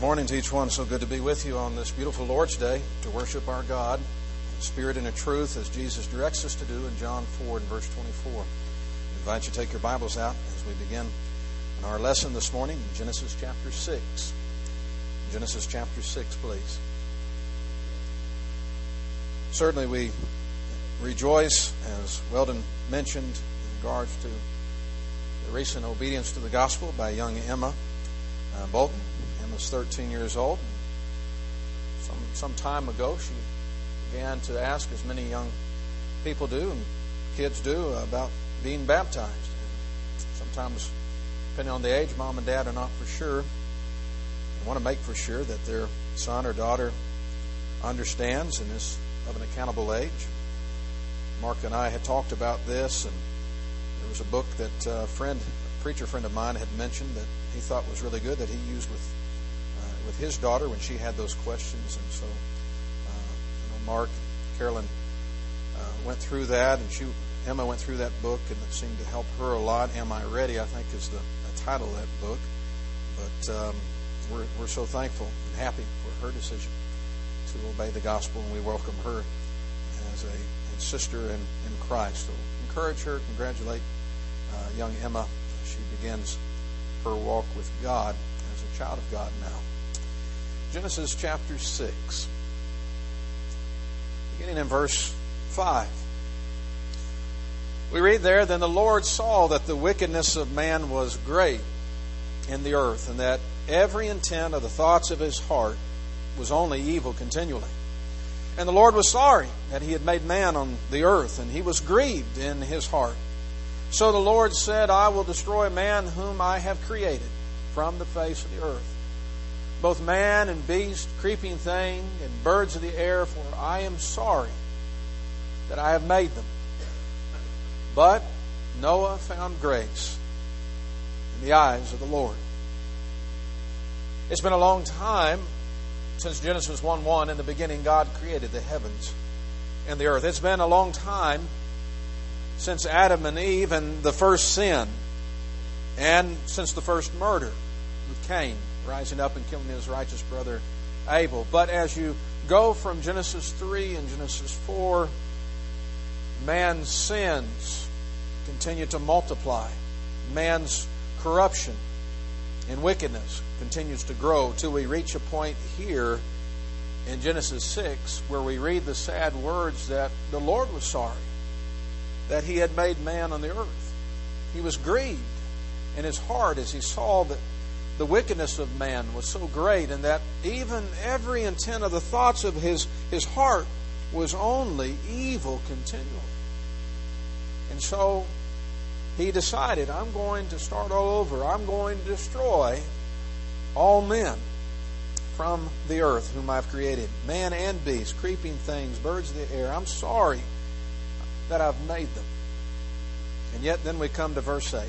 Morning to each one. So good to be with you on this beautiful Lord's Day to worship our God in spirit and in truth as Jesus directs us to do in John 4 and verse 24. I invite you to take your Bibles out as we begin in our lesson this morning in Genesis chapter 6. Genesis chapter 6, please. Certainly we rejoice, as Weldon mentioned, in regards to the recent obedience to the gospel by young Emma Bolton. Emma's 13 years old. Some time ago, she began to ask, as many young people do and kids do, about being baptized. And sometimes, depending on the age, mom and dad are not for sure. They want to make for sure that their son or daughter understands and is of an accountable age. Mark and I had talked about this, and there was a book that a preacher friend of mine had mentioned that he thought was really good that he used with his daughter when she had those questions. And so Mark and Carolyn went through that, and Emma went through that book, and it seemed to help her a lot. Am I Ready, I think, is the title of that book. But we're so thankful and happy for her decision to obey the gospel, and we welcome her as a sister in Christ. So encourage her, congratulate young Emma as she begins her walk with God as a child of God now. Genesis chapter 6, beginning in verse 5. We read there, "Then the Lord saw that the wickedness of man was great in the earth, and that every intent of the thoughts of his heart was only evil continually. And the Lord was sorry that he had made man on the earth, and he was grieved in his heart. So the Lord said, I will destroy man whom I have created from the face of the earth, both man and beast, creeping thing, and birds of the air, for I am sorry that I have made them. But Noah found grace in the eyes of the Lord." It's been a long time since Genesis 1:1. In the beginning, God created the heavens and the earth. It's been a long time since Adam and Eve and the first sin, and since the first murder with Cain rising up and killing his righteous brother Abel. But as you go from Genesis 3 and Genesis 4, man's sins continue to multiply. Man's corruption and wickedness continues to grow till we reach a point here in Genesis 6 where we read the sad words that the Lord was sorry that he had made man on the earth. He was grieved in his heart as he saw that the wickedness of man was so great, and that even every intent of the thoughts of his heart was only evil continually. And so he decided, I'm going to start all over. I'm going to destroy all men from the earth whom I've created, man and beast, creeping things, birds of the air. I'm sorry that I've made them. And yet then we come to verse 8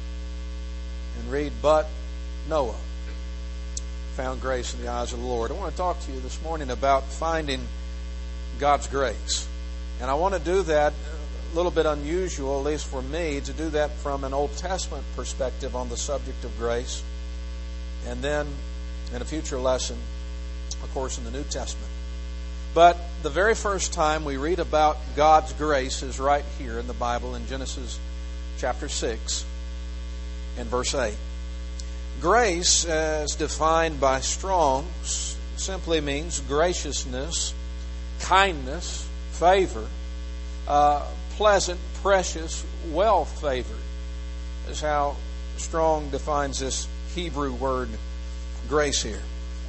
and read, "But Noah found grace in the eyes of the Lord." I want to talk to you this morning about finding God's grace. And I want to do that a little bit unusual, at least for me, to do that from an Old Testament perspective on the subject of grace. And then in a future lesson, of course, in the New Testament. But the very first time we read about God's grace is right here in the Bible in Genesis chapter 6 and verse 8. Grace, as defined by Strong's, simply means graciousness, kindness, favor, pleasant, precious, well-favored, is how Strong defines this Hebrew word grace here.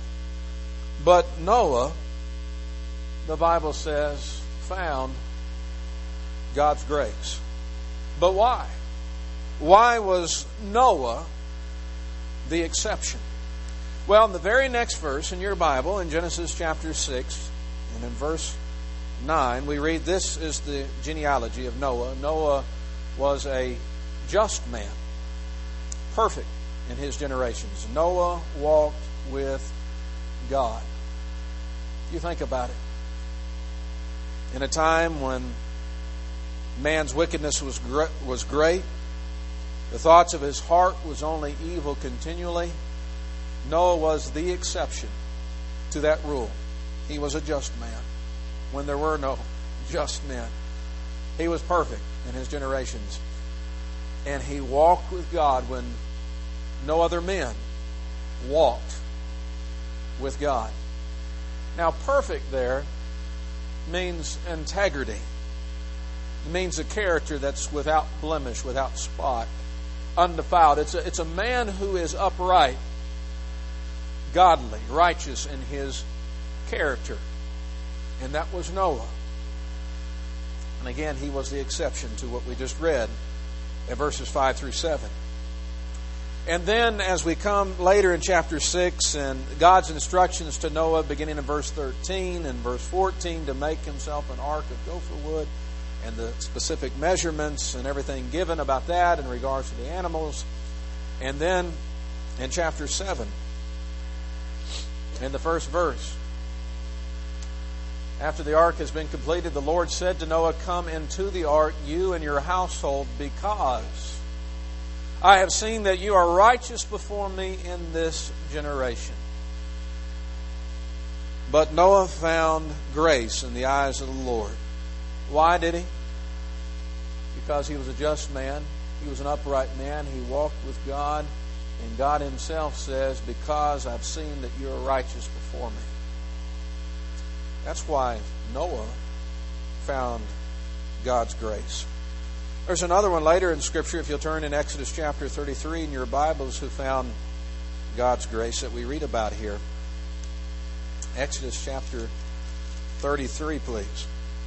But Noah, the Bible says, found God's grace. But why? Why was Noah the exception? Well, in the very next verse in your Bible, in Genesis chapter 6, and in verse 9, we read, this is the genealogy of Noah. Noah was a just man, perfect in his generations. Noah walked with God. You think about it. In a time when man's wickedness was great, the thoughts of his heart was only evil continually, Noah was the exception to that rule. He was a just man when there were no just men. He was perfect in his generations. And he walked with God when no other men walked with God. Now, perfect there means integrity. It means a character that's without blemish, without spot, undefiled. It's a man who is upright, godly, righteous in his character. And that was Noah. And again, he was the exception to what we just read in verses 5 through 7. And then as we come later in chapter 6, and God's instructions to Noah beginning in verse 13 and verse 14 to make himself an ark of gopher wood, and the specific measurements and everything given about that in regards to the animals. And then in chapter 7, in the first verse, after the ark has been completed, the Lord said to Noah, "Come into the ark, you and your household, because I have seen that you are righteous before me in this generation." But Noah found grace in the eyes of the Lord. Why did he? Because he was a just man. He was an upright man. He walked with God. And God himself says, "Because I've seen that you are righteous before me." That's why Noah found God's grace. There's another one later in Scripture, if you'll turn in Exodus chapter 33 in your Bibles, who found God's grace that we read about here. Exodus chapter 33, please.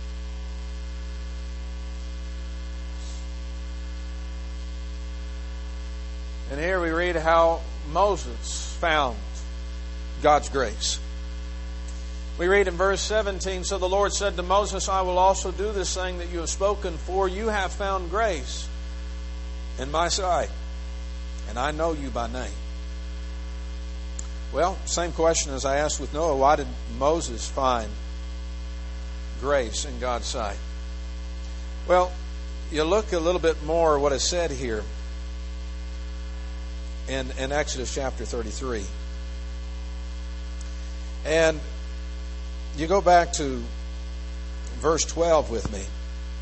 And here we read how Moses found God's grace. We read in verse 17, "So the Lord said to Moses, I will also do this thing that you have spoken, for you have found grace in my sight, and I know you by name." Well, same question as I asked with Noah. Why did Moses find grace in God's sight? Well, you look a little bit more what is said here in Exodus chapter 33. And you go back to verse 12 with me.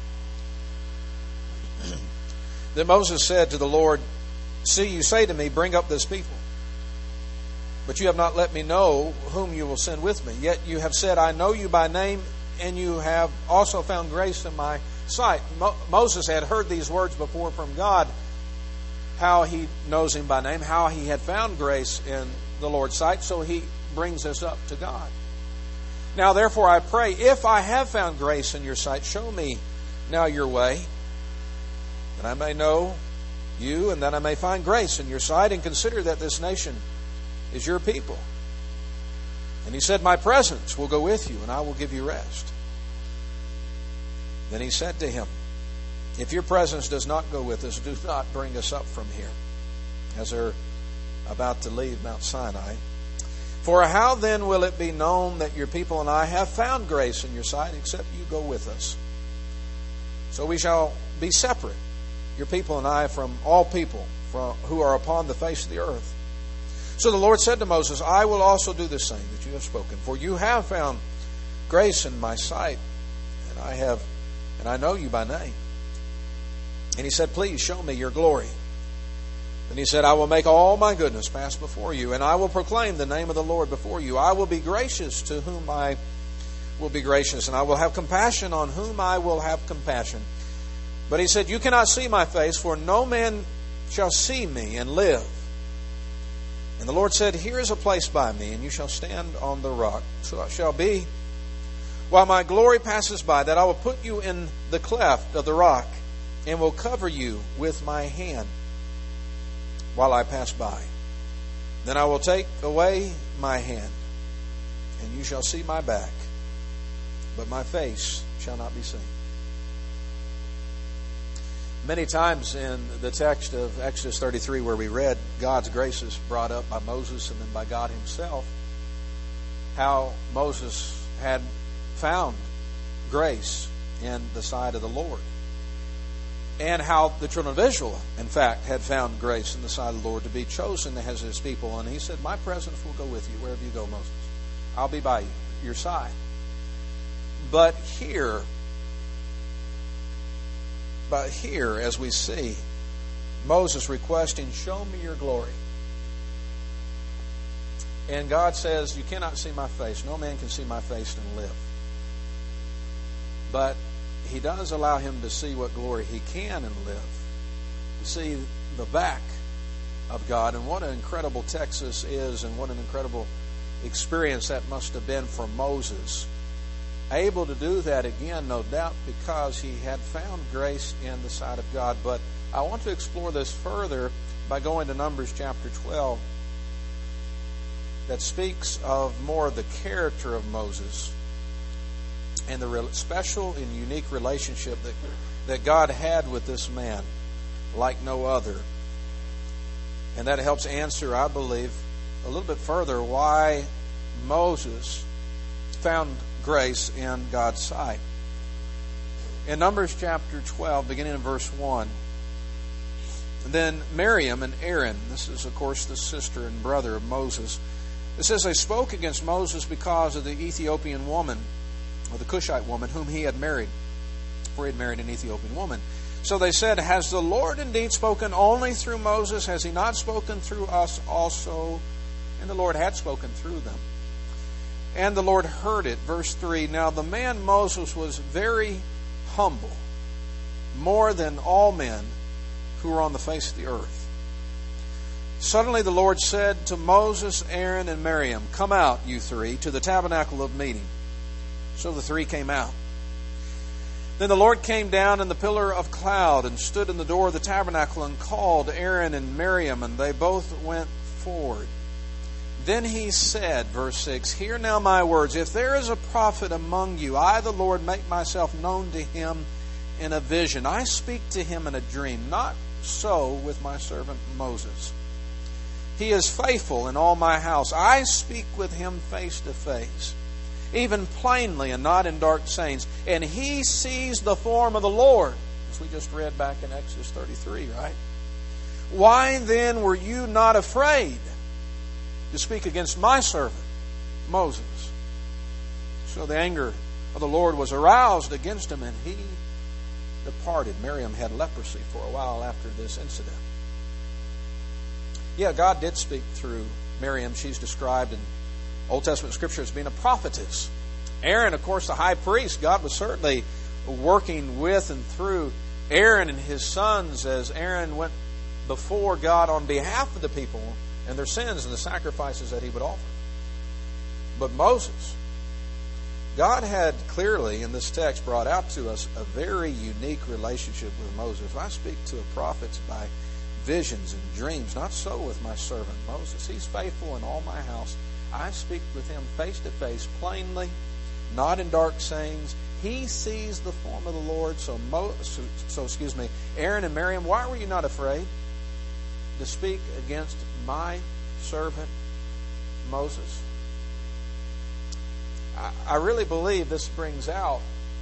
Then Moses said to the Lord, "See, you say to me, bring up this people. But you have not let me know whom you will send with me. Yet you have said, I know you by name, and you have also found grace in my sight." Moses had heard these words before from God, how he knows him by name, how he had found grace in the Lord's sight. So he brings this up to God. "Now therefore I pray, if I have found grace in your sight, show me now your way, that I may know you, and that I may find grace in your sight, and consider that this nation is your people." And he said, "My presence will go with you, and I will give you rest." Then he said to him, "If your presence does not go with us, do not bring us up from here," as they're about to leave Mount Sinai. "For how then will it be known that your people and I have found grace in your sight, except you go with us? So we shall be separate, your people and I, from all people who are upon the face of the earth." So the Lord said to Moses, "I will also do this thing that you have spoken, for you have found grace in my sight, and I know you by name." And he said, "Please show me your glory." And he said, "I will make all my goodness pass before you, and I will proclaim the name of the Lord before you. I will be gracious to whom I will be gracious, and I will have compassion on whom I will have compassion." But he said, "You cannot see my face, for no man shall see me and live." And the Lord said, "Here is a place by me, and you shall stand on the rock. So it shall be, while my glory passes by, that I will put you in the cleft of the rock, and will cover you with my hand while I pass by. Then I will take away my hand, and you shall see my back, but my face shall not be seen." Many times in the text of Exodus 33 where we read, God's grace is brought up by Moses and then by God himself, how Moses had found grace in the sight of the Lord. and how the children of Israel, in fact, had found grace in the sight of the Lord to be chosen as His people. And He said, my presence will go with you wherever you go, Moses. I'll be by your side. But here, as we see, Moses requesting, show me your glory. And God says, you cannot see my face. No man can see my face and live. But He does allow him to see what glory he can and live. To see the back of God. And what an incredible text this is, and what an incredible experience that must have been for Moses. Able to do that again, no doubt, because he had found grace in the sight of God. But I want to explore this further by going to Numbers chapter 12. That speaks of more of the character of Moses and the special and unique relationship that God had with this man like no other. And that helps answer, I believe, a little bit further why Moses found grace in God's sight. In Numbers chapter 12, beginning in verse 1, then Miriam and Aaron, this is of course the sister and brother of Moses, it says they spoke against Moses because of the Ethiopian woman, or the Cushite woman, whom he had married, for he had married an Ethiopian woman. So they said, has the Lord indeed spoken only through Moses? Has He not spoken through us also? And the Lord had spoken through them. And the Lord heard it. Verse 3, now the man Moses was very humble, more than all men who were on the face of the earth. Suddenly the Lord said to Moses, Aaron, and Miriam, come out, you three, to the tabernacle of meeting. So the three came out. Then the Lord came down in the pillar of cloud and stood in the door of the tabernacle and called Aaron and Miriam, and they both went forward. Then He said, verse 6, hear now my words. If there is a prophet among you, I, the Lord, make myself known to him in a vision. I speak to him in a dream. Not so with my servant Moses. He is faithful in all my house. I speak with him face to face, even plainly and not in dark sayings. And he sees the form of the Lord, as we just read back in Exodus 33, right? Why then were you not afraid to speak against my servant Moses? So the anger of the Lord was aroused against him, and he departed. Miriam had leprosy for a while after this incident. Yeah, God did speak through Miriam. She's described in Old Testament Scripture as being a prophetess. Aaron, of course, the high priest. God was certainly working with and through Aaron and his sons as Aaron went before God on behalf of the people and their sins and the sacrifices that he would offer. But Moses, God had clearly in this text brought out to us a very unique relationship with Moses. I speak to prophets by visions and dreams. Not so with my servant Moses. He's faithful in all my house. I speak with him face to face, plainly, not in dark sayings. He sees the form of the Lord. So Aaron and Miriam, why were you not afraid to speak against my servant Moses? I really believe this brings out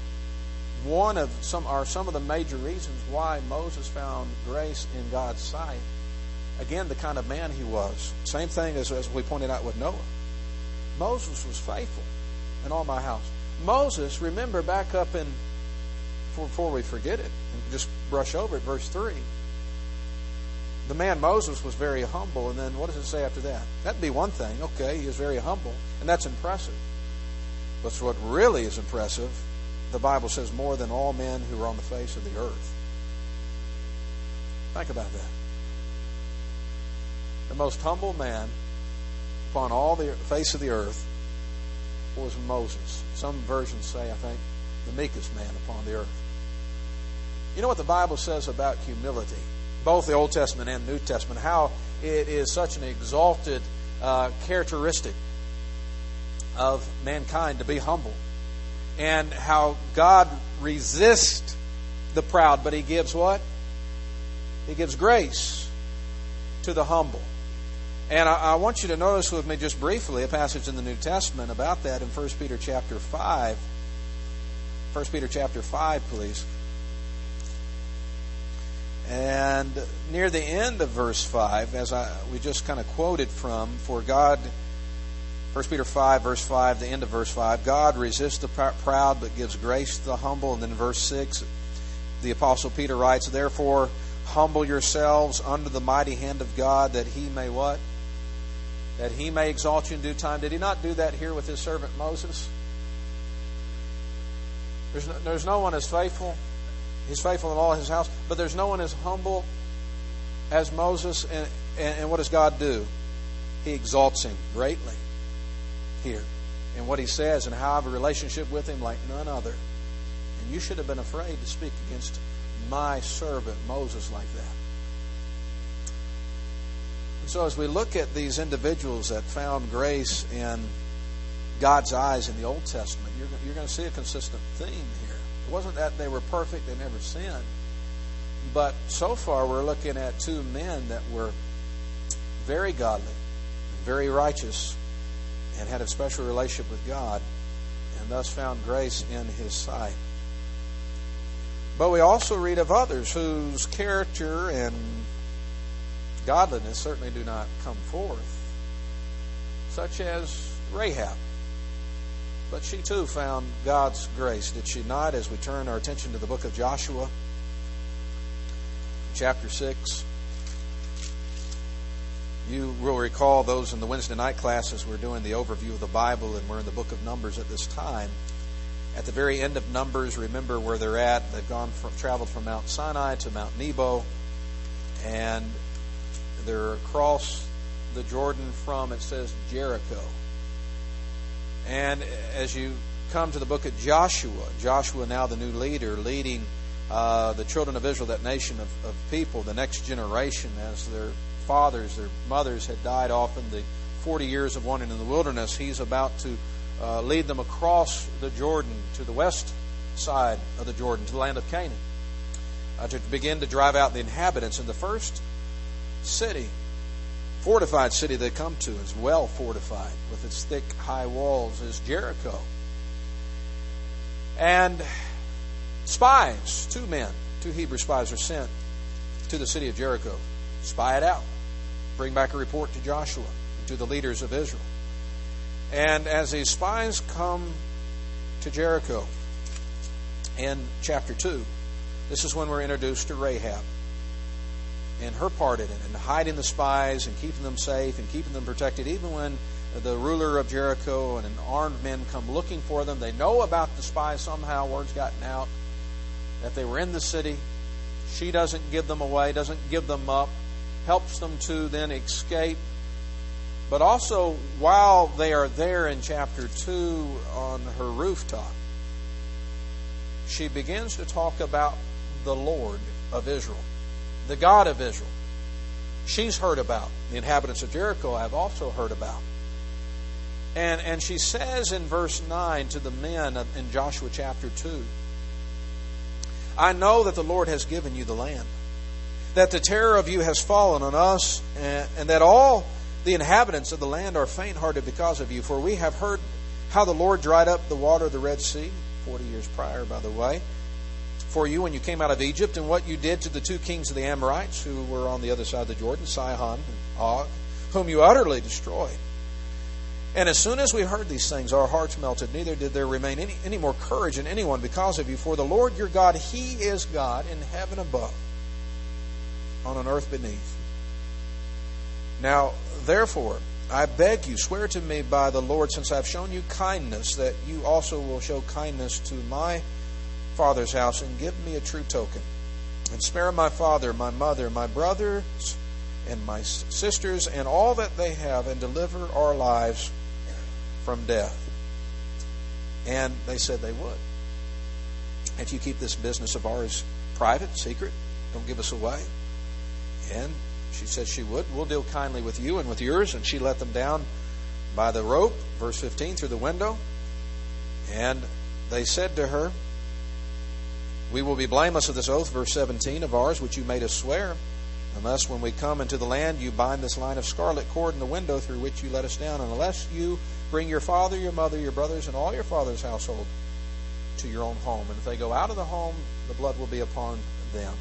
some of the major reasons why Moses found grace in God's sight. Again, the kind of man he was. Same thing as we pointed out with Noah. Moses was faithful in all my house. Moses, remember back up in, before we forget it and just brush over it, verse 3. The man Moses was very humble, and then what does it say after that? That'd be one thing. Okay, he was very humble, and that's impressive. But what really is impressive, the Bible says, more than all men who are on the face of the earth. Think about that. The most humble man upon all the face of the earth was Moses. Some versions say, I think, the meekest man upon the earth. You know what the Bible says about humility? Both the Old Testament and New Testament, how it is such an exalted characteristic of mankind to be humble. And how God resists the proud, but He gives what? He gives grace to the humble. And I want you to notice with me just briefly a passage in the New Testament about that in 1 Peter chapter 5. 1 Peter chapter 5, please. And near the end of verse 5, we just kind of quoted from, for God, 1 Peter 5, verse 5, the end of verse 5, God resists the proud but gives grace to the humble. And then in verse 6, the Apostle Peter writes, therefore, humble yourselves under the mighty hand of God, that He may what? That He may exalt you in due time. Did He not do that here with His servant Moses? There's no one as faithful. He's faithful in all His house. But there's no one as humble as Moses. And what does God do? He exalts him greatly here. And what He says, and how I have a relationship with Him like none other. And you should have been afraid to speak against my servant Moses like that. And so as we look at these individuals that found grace in God's eyes in the Old Testament, you're going to see a consistent theme here. It wasn't that they were perfect, they never sinned. But so far we're looking at two men that were very godly, very righteous, and had a special relationship with God, and thus found grace in His sight. But we also read of others whose character and godliness certainly do not come forth, such as Rahab. But she too found God's grace, did she not? As we turn our attention to the book of Joshua, chapter 6. You will recall, those in the Wednesday night classes, we're doing the overview of the Bible, and we're in the book of Numbers at this time. At the very end of Numbers, remember where they're at. They've traveled from Mount Sinai to Mount Nebo, and they're across the Jordan from, it says, Jericho. And as you come to the book of Joshua now the new leader, leading the children of Israel, that nation of people, the next generation, as their fathers, their mothers had died off in the 40 years of wandering in the wilderness. He's about to lead them across the Jordan to the west side of the Jordan, to the land of Canaan, to begin to drive out the inhabitants. And the first city, fortified city they come to, is well fortified with its thick, high walls, is Jericho. And spies, two Hebrew spies are sent to the city of Jericho. Spy it out. Bring back a report to Joshua, to the leaders of Israel. And as these spies come to Jericho in chapter 2, this is when we're introduced to Rahab and her part in it, and hiding the spies and keeping them safe and keeping them protected. Even when the ruler of Jericho and armed men come looking for them, they know about the spies somehow. Word's gotten out that they were in the city. She doesn't give them away, doesn't give them up, helps them to then escape. But also, while they are there in chapter 2 on her rooftop, she begins to talk about the Lord of Israel, the God of Israel. She's heard about. The inhabitants of Jericho have also heard about. And she says in verse 9 to the men in Joshua chapter 2, I know that the Lord has given you the land, that the terror of you has fallen on us, and that all the inhabitants of the land are faint-hearted because of you. For we have heard how the Lord dried up the water of the Red Sea, 40 years prior, by the way, for you when you came out of Egypt, and what you did to the two kings of the Amorites who were on the other side of the Jordan, Sihon and Og, whom you utterly destroyed. And as soon as we heard these things, our hearts melted. Neither did there remain any more courage in anyone because of you. For the Lord your God, He is God in heaven above, on earth beneath. Now, therefore, I beg you, swear to me by the Lord, since I have shown you kindness, that you also will show kindness to my father's house, and give me a true token. And spare my father, my mother, my brothers, and my sisters, and all that they have, and deliver our lives from death. And they said they would. If you keep this business of ours private, secret, don't give us away. And she said she would. We'll deal kindly with you and with yours. And she let them down by the rope, verse 15, through the window. And they said to her, we will be blameless of this oath, verse 17, of ours, which you made us swear, unless when we come into the land you bind this line of scarlet cord in the window through which you let us down, and unless you bring your father, your mother, your brothers, and all your father's household to your own home. And if they go out of the home, the blood will be upon them.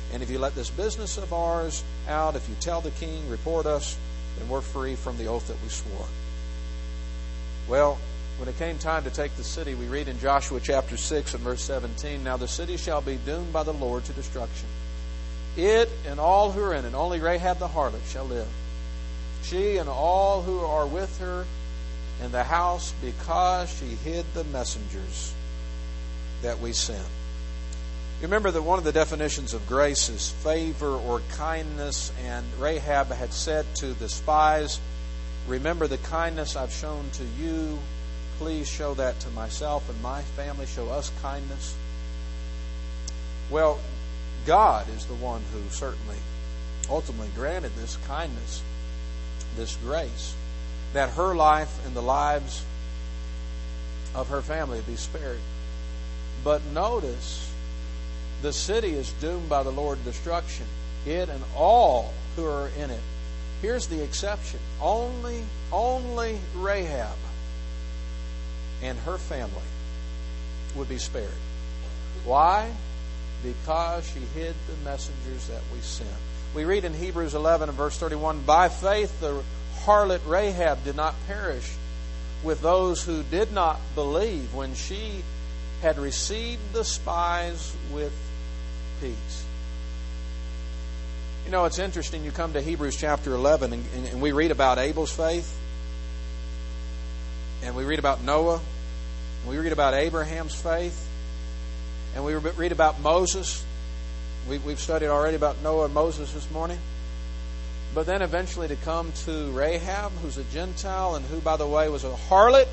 And if you let this business of ours out, if you tell the king, report us, then we're free from the oath that we swore. Well, when it came time to take the city, we read in Joshua chapter 6 and verse 17, Now the city shall be doomed by the Lord to destruction. It and all who are in it, only Rahab the harlot shall live. She and all who are with her in the house, because she hid the messengers that we sent. You remember that one of the definitions of grace is favor or kindness, and Rahab had said to the spies, remember the kindness I've shown to you. Please show that to myself and my family. Show us kindness. Well, God is the one who certainly ultimately granted this kindness, this grace, that her life and the lives of her family would be spared. But notice, the city is doomed by the Lord to destruction. It and all who are in it. Here's the exception. Only Rahab and her family would be spared. Why? Because she hid the messengers that we sent. We read in Hebrews 11 and verse 31, By faith the harlot Rahab did not perish with those who did not believe when she had received the spies with peace. You know, it's interesting. You come to Hebrews chapter 11 and we read about Abel's faith, and we read about Noah, and we read about Abraham's faith, and we read about Moses. We've studied already about Noah and Moses this morning. But then eventually to come to Rahab, who's a Gentile and who, by the way, was a harlot,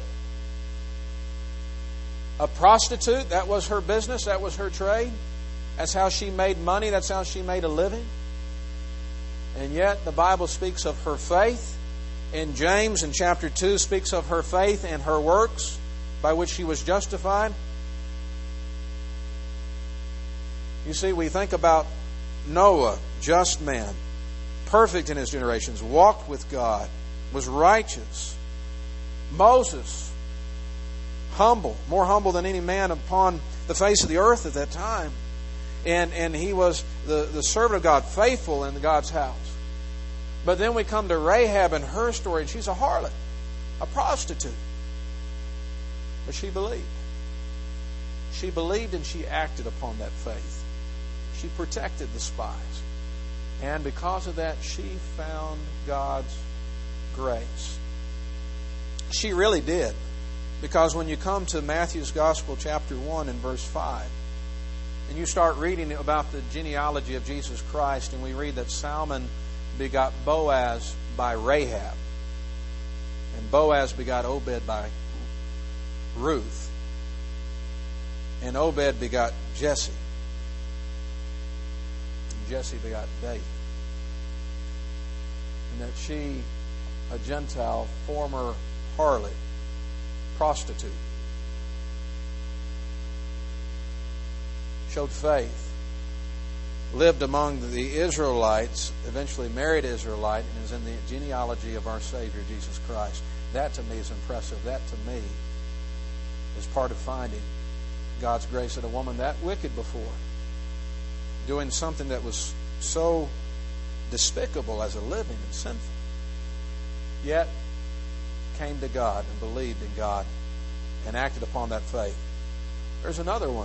a prostitute. That was her business. That was her trade. That's how she made money. That's how she made a living. And yet the Bible speaks of her faith. And James in chapter 2 speaks of her faith and her works by which she was justified. You see, we think about Noah, just man, perfect in his generations, walked with God, was righteous. Moses, humble, more humble than any man upon the face of the earth at that time. And he was the servant of God, faithful in God's house. But then we come to Rahab and her story, and she's a harlot, a prostitute. But she believed. She believed and she acted upon that faith. She protected the spies. And because of that, she found God's grace. She really did. Because when you come to Matthew's Gospel, chapter 1 and verse 5, and you start reading about the genealogy of Jesus Christ, and we read that Salmon begot Boaz by Rahab, and Boaz begot Obed by Ruth, and Obed begot Jesse, and Jesse begot David. And that she, a Gentile, former harlot, prostitute, showed faith, lived among the Israelites, eventually married an Israelite, and is in the genealogy of our Savior, Jesus Christ. That to me is impressive. That to me is part of finding God's grace in a woman that wicked before, doing something that was so despicable as a living and sinful, yet came to God and believed in God and acted upon that faith. There's another one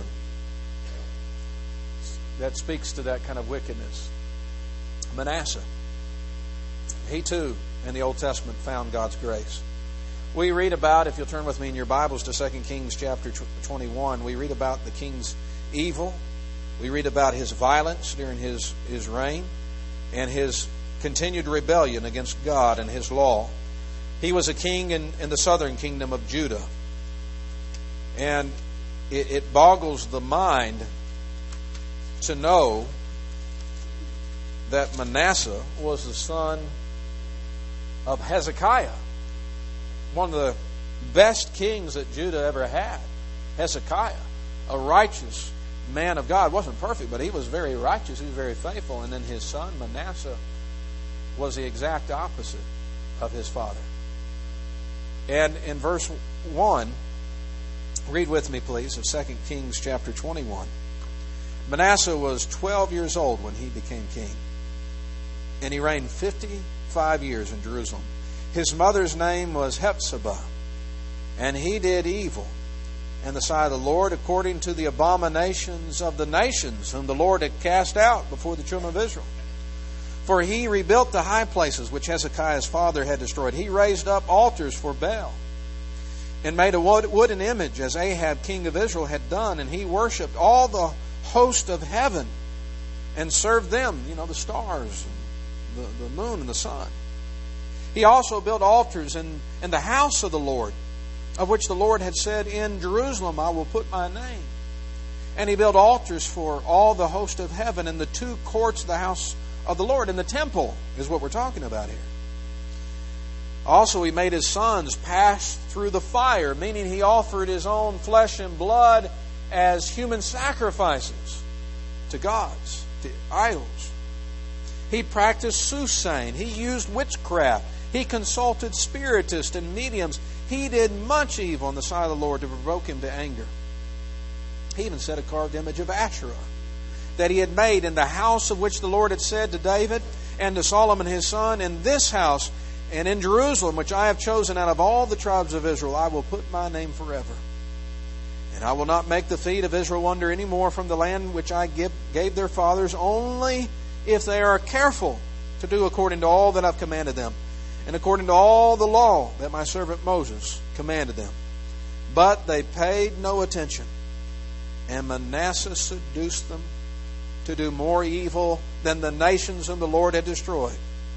that speaks to that kind of wickedness. Manasseh. He too, in the Old Testament, found God's grace. We read about, if you'll turn with me in your Bibles to 2 Kings chapter 21, we read about the king's evil. We read about his violence during his reign and his continued rebellion against God and His law. He was a king in the southern kingdom of Judah. And it boggles the mind to know that Manasseh was the son of Hezekiah, one of the best kings that Judah ever had. Hezekiah, a righteous man of God. Wasn't perfect, but he was very righteous. He was very faithful. And then his son, Manasseh, was the exact opposite of his father. And in verse 1, read with me, please, of 2 Kings chapter 21. Manasseh was 12 years old when he became king, and he reigned 55 years in Jerusalem. His mother's name was Hephzibah, and he did evil in the sight of the Lord according to the abominations of the nations whom the Lord had cast out before the children of Israel. For he rebuilt the high places which Hezekiah's father had destroyed. He raised up altars for Baal, and made a wooden image as Ahab king of Israel had done, and he worshipped all the host of heaven and served them, the stars, and the moon and the sun. He also built altars in the house of the Lord, of which the Lord had said, in Jerusalem I will put my name. And he built altars for all the host of heaven in the two courts of the house of the Lord. And the temple is what we're talking about here. Also he made his sons pass through the fire, meaning he offered his own flesh and blood as human sacrifices to gods, to idols. He practiced soothsaying. He used witchcraft. He consulted spiritists and mediums. He did much evil in the sight of the Lord to provoke him to anger. He even set a carved image of Asherah that he had made in the house of which the Lord had said to David and to Solomon his son, in this house and in Jerusalem, which I have chosen out of all the tribes of Israel, I will put my name forever. And I will not make the feet of Israel wander any more from the land which I gave their fathers, only if they are careful to do according to all that I've commanded them, and according to all the law that my servant Moses commanded them. But they paid no attention, and Manasseh seduced them to do more evil than the nations whom the Lord had destroyed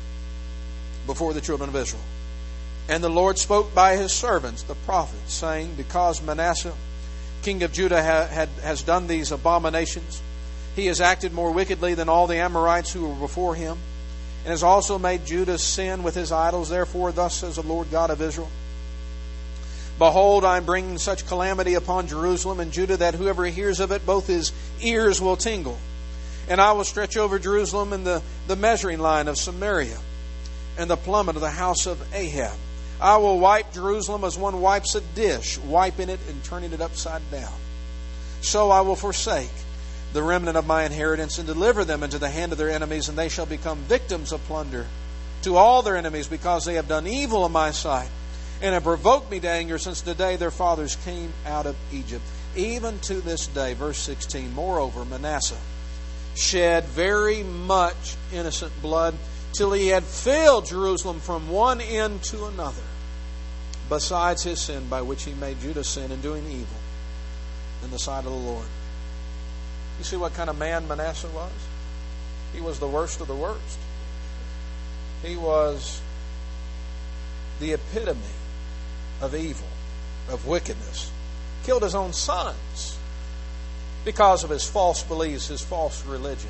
before the children of Israel. And the Lord spoke by his servants, the prophets, saying, because Manasseh, king of Judah, has done these abominations, he has acted more wickedly than all the Amorites who were before him, and has also made Judah sin with his idols. Therefore, thus says the Lord God of Israel, behold, I am bringing such calamity upon Jerusalem and Judah that whoever hears of it, both his ears will tingle. And I will stretch over Jerusalem in the measuring line of Samaria, and the plummet of the house of Ahab. I will wipe Jerusalem as one wipes a dish, wiping it and turning it upside down. So I will forsake the remnant of my inheritance and deliver them into the hand of their enemies, and they shall become victims of plunder to all their enemies, because they have done evil in my sight and have provoked me to anger since the day their fathers came out of Egypt. Even to this day, verse 16, moreover, Manasseh shed very much innocent blood till he had filled Jerusalem from one end to another, besides his sin by which he made Judah sin in doing evil in the sight of the Lord. You see what kind of man Manasseh was? He was the worst of the worst. He was the epitome of evil, of wickedness. Killed his own sons because of his false beliefs, his false religion.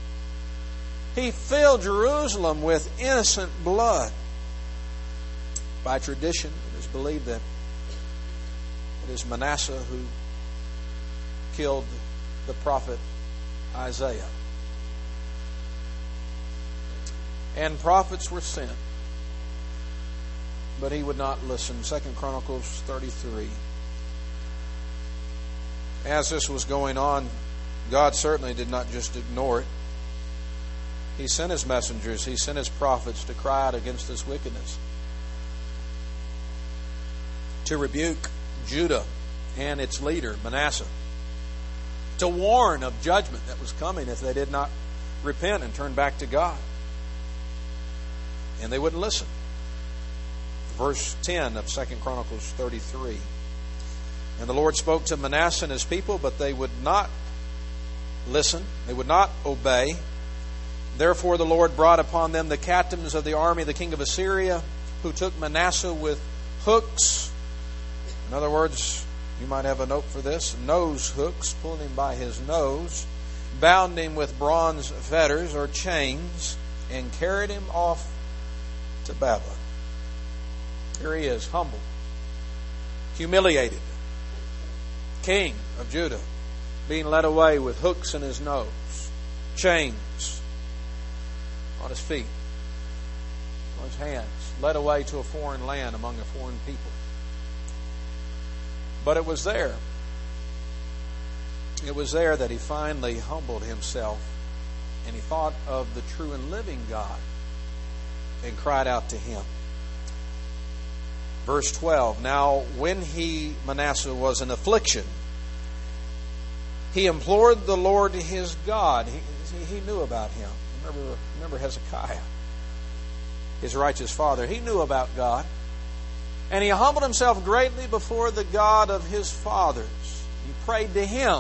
He filled Jerusalem with innocent blood. By tradition, it is believed that it is Manasseh who killed the prophet Isaiah. And prophets were sent, but he would not listen. 2 Chronicles 33. As this was going on, God certainly did not just ignore it. He sent his messengers, he sent his prophets to cry out against this wickedness, to rebuke Judah and its leader, Manasseh, to warn of judgment that was coming if they did not repent and turn back to God. And they wouldn't listen. Verse 10 of 2 Chronicles 33. And the Lord spoke to Manasseh and his people, but they would not listen. They would not obey. Therefore the Lord brought upon them the captains of the army, the king of Assyria, who took Manasseh with hooks. In other words, you might have a note for this, nose hooks, pulling him by his nose, bound him with bronze fetters or chains, and carried him off to Babylon. Here he is, humbled, humiliated, king of Judah, being led away with hooks in his nose, chains on his feet, on his hands, led away to a foreign land among a foreign people. But it was there It was there that he finally humbled himself, and he thought of the true and living God and cried out to Him. Verse 12, now when Manasseh was in affliction, he implored the Lord his God. He knew about him. Remember Hezekiah, his righteous father. He knew about God. And he humbled himself greatly before the God of his fathers. He prayed to Him.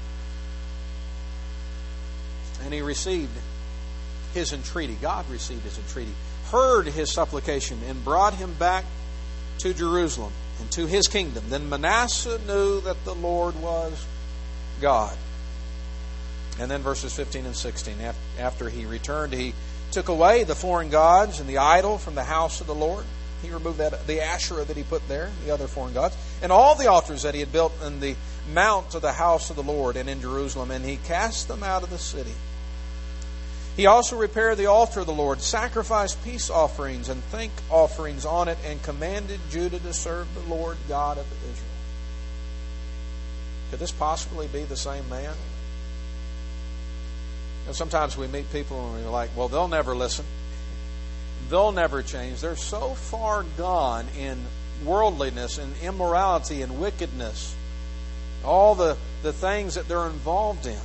And he received his entreaty. God received his entreaty, heard his supplication, and brought him back to Jerusalem and to his kingdom. Then Manasseh knew that the Lord was God. And then verses 15 and 16. After he returned, he took away the foreign gods and the idol from the house of the Lord. He removed the Asherah that he put there, the other foreign gods, and all the altars that he had built in the mount of the house of the Lord and in Jerusalem, and he cast them out of the city. He also repaired the altar of the Lord, sacrificed peace offerings and thank offerings on it, and commanded Judah to serve the Lord God of Israel. Could this possibly be the same man? Sometimes we meet people and we're like, well, they'll never listen. They'll never change. They're so far gone in worldliness and immorality and wickedness. All the things that they're involved in.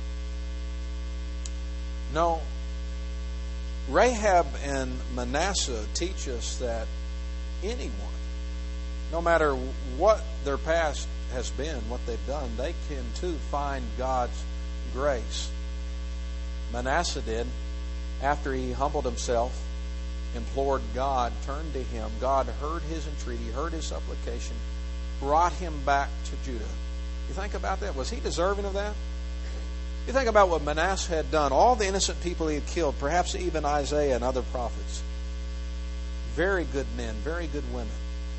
No. Rahab and Manasseh teach us that anyone, no matter what their past has been, what they've done, they can too find God's grace. Manasseh did. After he humbled himself, implored God, turned to Him. God heard his entreaty, heard his supplication, brought him back to Judah. You think about that? Was he deserving of that? You think about what Manasseh had done, all the innocent people he had killed, perhaps even Isaiah and other prophets. Very good men, very good women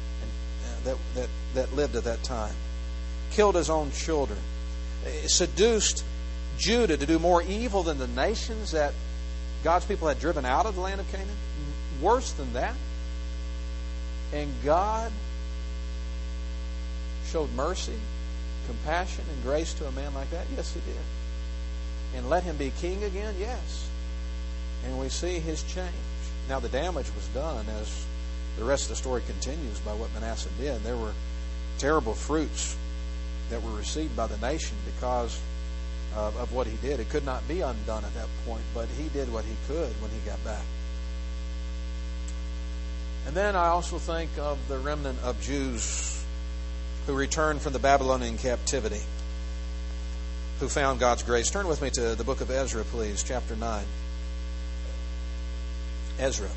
that lived at that time. Killed his own children. Seduced Judah to do more evil than the nations that God's people had driven out of the land of Canaan. Worse than that. And God showed mercy, compassion, and grace to a man like that? Yes, He did. And let him be king again? Yes. And we see his change. Now the damage was done, as the rest of the story continues, by what Manasseh did. There were terrible fruits that were received by the nation because of what he did. It could not be undone at that point, but he did what he could when he got back. And then I also think of the remnant of Jews who returned from the Babylonian captivity, who found God's grace. Turn with me to the book of Ezra, please, chapter 9. Ezra,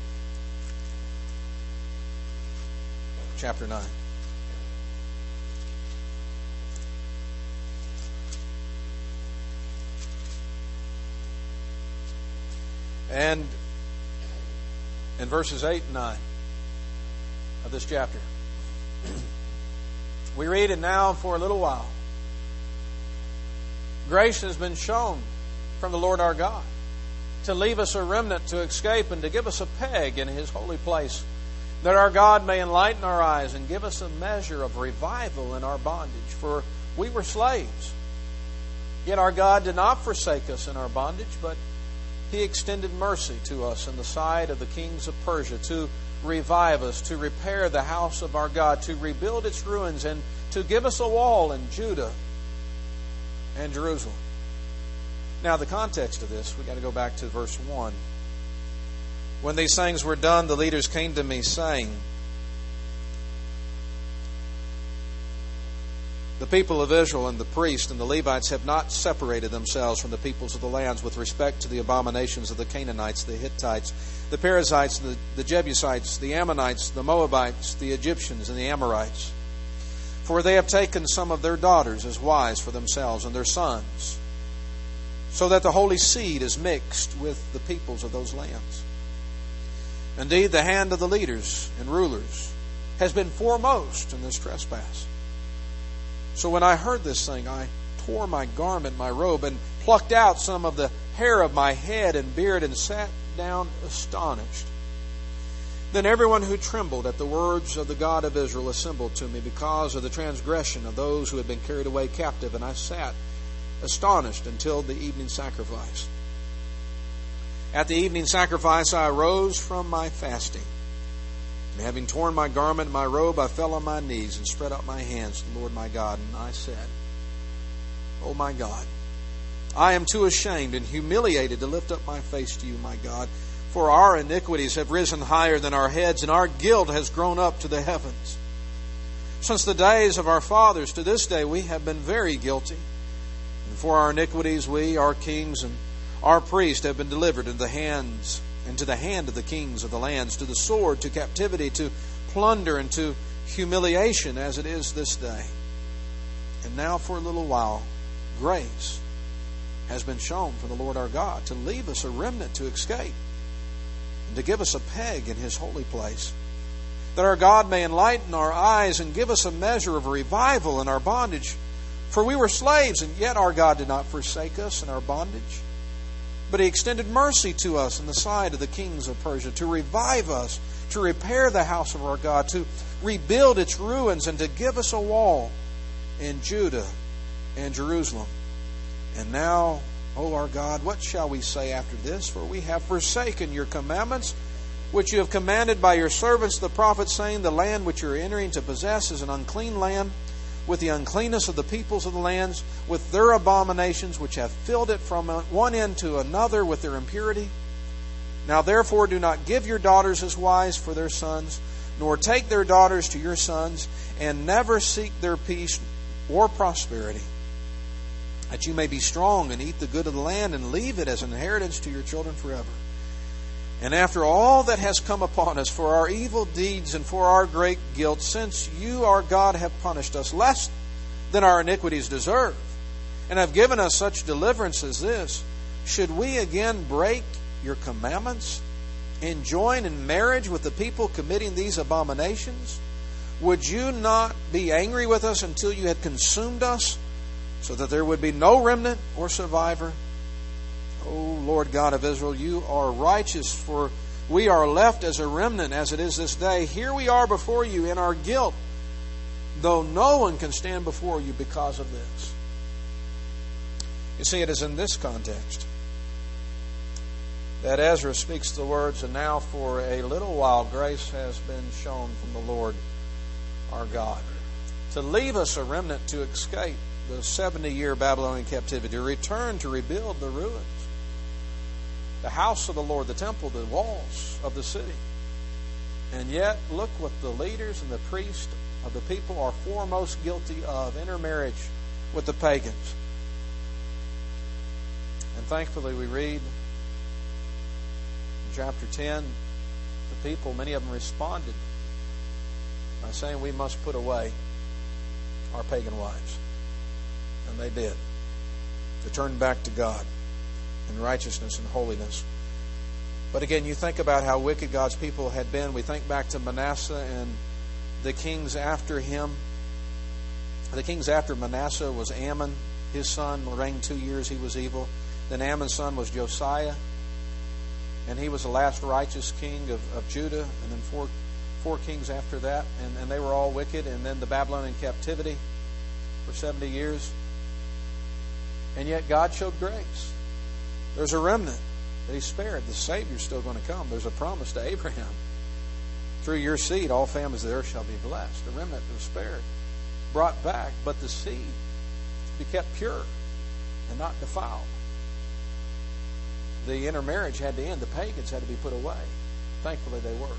chapter 9. And in verses 8 and 9 of this chapter, we read, and now for a little while, grace has been shown from the Lord our God to leave us a remnant to escape and to give us a peg in His holy place, that our God may enlighten our eyes and give us a measure of revival in our bondage. For we were slaves, yet our God did not forsake us in our bondage, but He extended mercy to us in the sight of the kings of Persia to revive us, to repair the house of our God, to rebuild its ruins, and to give us a wall in Judah and Jerusalem. Now, the context of this, we've got to go back to verse 1. When these things were done, the leaders came to me, saying, the people of Israel and the priests and the Levites have not separated themselves from the peoples of the lands with respect to the abominations of the Canaanites, the Hittites, the Perizzites, the Jebusites, the Ammonites, the Moabites, the Egyptians, and the Amorites. For they have taken some of their daughters as wives for themselves and their sons, so that the holy seed is mixed with the peoples of those lands. Indeed, the hand of the leaders and rulers has been foremost in this trespass. So when I heard this thing, I tore my garment, my robe, and plucked out some of the hair of my head and beard, and sat down astonished. Then everyone who trembled at the words of the God of Israel assembled to me because of the transgression of those who had been carried away captive. And I sat astonished until the evening sacrifice. At the evening sacrifice I arose from my fasting. And having torn my garment and my robe, I fell on my knees and spread out my hands to the Lord my God. And I said, O my God, I am too ashamed and humiliated to lift up my face to you, my God. For our iniquities have risen higher than our heads, and our guilt has grown up to the heavens. Since the days of our fathers to this day we have been very guilty. And for our iniquities we, our kings, and our priests have been delivered into the hand of the kings of the lands, to the sword, to captivity, to plunder, and to humiliation, as it is this day. And now for a little while, grace has been shown from the Lord our God to leave us a remnant to escape, and to give us a peg in His holy place, that our God may enlighten our eyes and give us a measure of revival in our bondage. For we were slaves, and yet our God did not forsake us in our bondage, but He extended mercy to us in the sight of the kings of Persia, to revive us, to repair the house of our God, to rebuild its ruins, and to give us a wall in Judah and Jerusalem. And now, O our God, what shall we say after this? For we have forsaken your commandments, which you have commanded by your servants the prophets, saying, the land which you are entering to possess is an unclean land, with the uncleanness of the peoples of the lands, with their abominations, which have filled it from one end to another with their impurity. Now therefore do not give your daughters as wives for their sons, nor take their daughters to your sons, and never seek their peace or prosperity, that you may be strong and eat the good of the land, and leave it as an inheritance to your children forever. And after all that has come upon us for our evil deeds and for our great guilt, since you, our God, have punished us less than our iniquities deserve, and have given us such deliverance as this, should we again break your commandments and join in marriage with the people committing these abominations? Would you not be angry with us until you had consumed us, so that there would be no remnant or survivor? O Lord God of Israel, you are righteous, for we are left as a remnant as it is this day. Here we are before you in our guilt, though no one can stand before you because of this. You see, it is in this context that Ezra speaks the words, and now for a little while grace has been shown from the Lord our God, to leave us a remnant to escape the 70-year Babylonian captivity, to return to rebuild the ruins, the house of the Lord, the temple, the walls of the city. And yet, look what the leaders and the priests of the people are foremost guilty of: intermarriage with the pagans. And thankfully we read in chapter 10, the people, many of them responded by saying, we must put away our pagan wives. And they did. They turned back to God in righteousness and holiness. But again, you think about how wicked God's people had been. We think back to Manasseh and the kings after him. The kings after Manasseh was Ammon. His son reigned 2 years. He was evil. Then Ammon's son was Josiah, and he was the last righteous king of Judah. And then four kings after that, and they were all wicked. And then the Babylonian captivity for 70 years. And yet God showed grace. There's a remnant that He spared. The Savior's still going to come. There's a promise to Abraham. Through your seed, all families of the earth shall be blessed. The remnant was spared, brought back, but the seed be kept pure and not defiled. The intermarriage had to end. The pagans had to be put away. Thankfully, they were.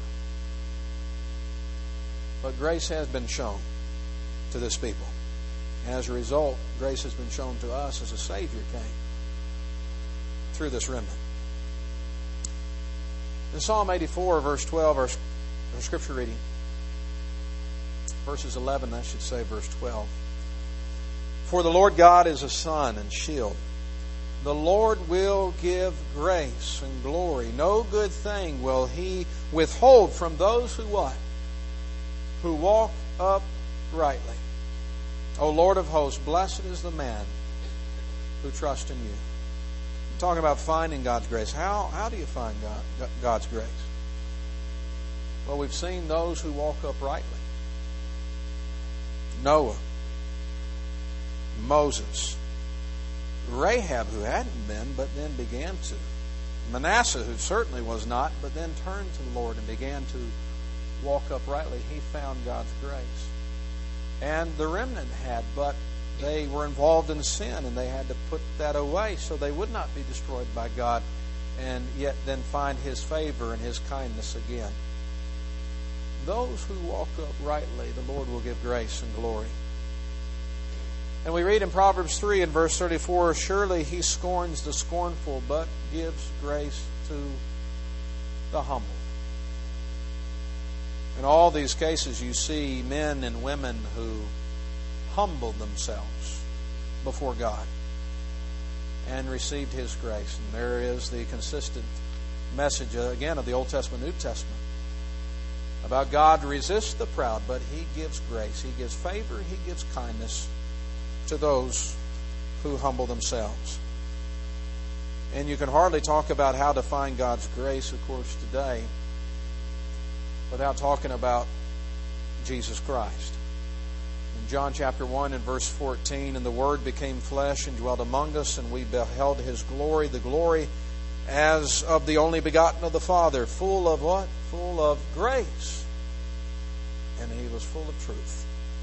But grace has been shown to this people. As a result, grace has been shown to us as a Savior came through this remnant. In Psalm 84, verse 12, our scripture reading, verses 11, I should say, verse 12. For the Lord God is a sun and shield. The Lord will give grace and glory. No good thing will He withhold from those who what? Who walk uprightly. O Lord of hosts, blessed is the man who trusts in you. I'm talking about finding God's grace. How do you find God's grace? Well, we've seen those who walk uprightly. Noah, Moses, Rahab, who hadn't been, but then began to. Manasseh, who certainly was not, but then turned to the Lord and began to walk uprightly. He found God's grace. And the remnant had, but they were involved in sin, and they had to put that away so they would not be destroyed by God, and yet then find His favor and His kindness again. Those who walk uprightly, the Lord will give grace and glory. And we read in Proverbs 3 and verse 34, surely He scorns the scornful, but gives grace to the humble. In all these cases, you see men and women who humbled themselves before God and received His grace. And there is the consistent message, again, of the Old Testament, New Testament, about God resists the proud, but He gives grace. He gives favor. He gives kindness to those who humble themselves. And you can hardly talk about how to find God's grace, of course, today without talking about Jesus Christ. In John chapter 1 and verse 14, and the Word became flesh and dwelt among us, and we beheld His glory, the glory as of the only begotten of the Father, full of what? Full of grace. And He was full of truth.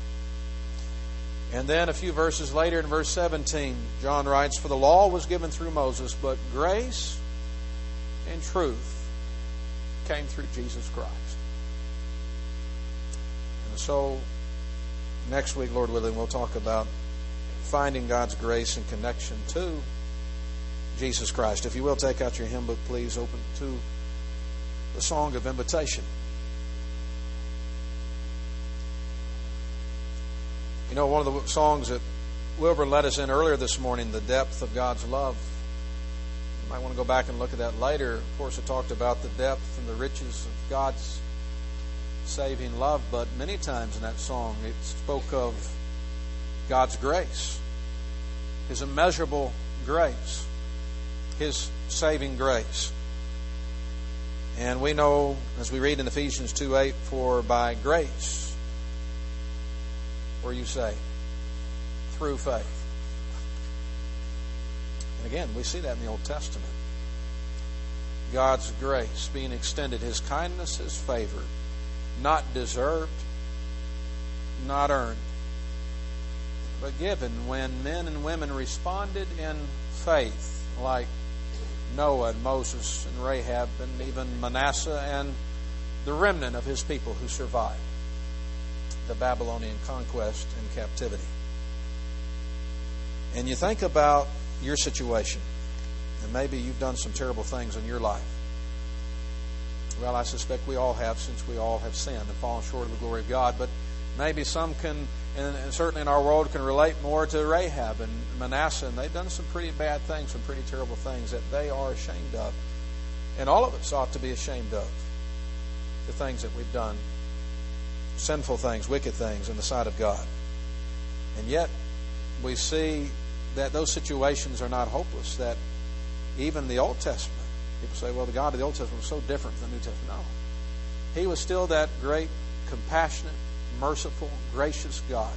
And then a few verses later in verse 17, John writes, for the law was given through Moses, but grace and truth came through Jesus Christ. And so next week, Lord willing, we'll talk about finding God's grace in connection to Jesus Christ. If you will, take out your hymn book, please. Open to the Song of Invitation. You know, one of the songs that Wilbur led us in earlier this morning, The Depth of God's Love. You might want to go back and look at that later. Of course, it talked about the depth and the riches of God's saving love, but many times in that song it spoke of God's grace, His immeasurable grace, His saving grace. And we know, as we read in Ephesians 2:8, for by grace were you saved, through faith. And again, we see that in the Old Testament. God's grace being extended, His kindness, His favor, not deserved, not earned, but given when men and women responded in faith, like Noah and Moses and Rahab and even Manasseh and the remnant of his people who survived the Babylonian conquest and captivity. And you think about your situation, and maybe you've done some terrible things in your life. Well, I suspect we all have, since we all have sinned and fallen short of the glory of God. But maybe some can, and certainly in our world, can relate more to Rahab and Manasseh, and they've done some pretty bad things, some pretty terrible things that they are ashamed of. And all of us ought to be ashamed of the things that we've done, sinful things, wicked things in the sight of God. And yet, we see that those situations are not hopeless, that even the Old Testament, people say, well, the God of the Old Testament was so different from the New Testament. No. He was still that great, compassionate, merciful, gracious God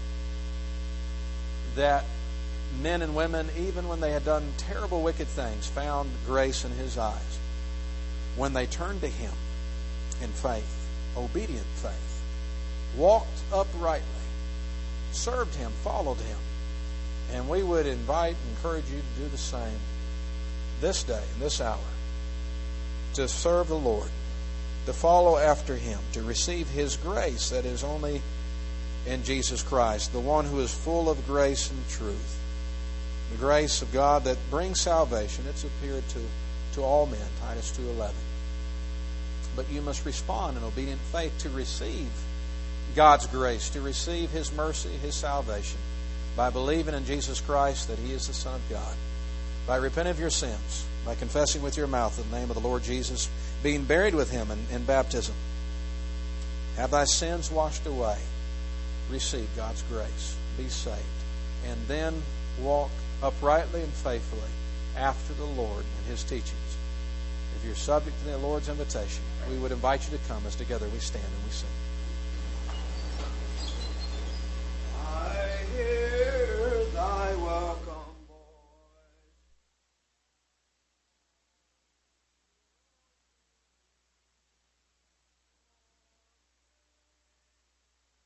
that men and women, even when they had done terrible, wicked things, found grace in His eyes when they turned to Him in faith, obedient faith, walked uprightly, served Him, followed Him. And we would invite and encourage you to do the same this day, in this hour, to serve the Lord, to follow after Him, to receive His grace that is only in Jesus Christ, the one who is full of grace and truth. The grace of God that brings salvation. It's appeared to all men, Titus 2:11. But you must respond in obedient faith to receive God's grace, to receive His mercy, His salvation, by believing in Jesus Christ that He is the Son of God, by repenting of your sins, by confessing with your mouth the name of the Lord Jesus, being buried with Him in baptism. Have thy sins washed away. Receive God's grace. Be saved. And then walk uprightly and faithfully after the Lord and His teachings. If you're subject to the Lord's invitation, we would invite you to come as together we stand and we sing.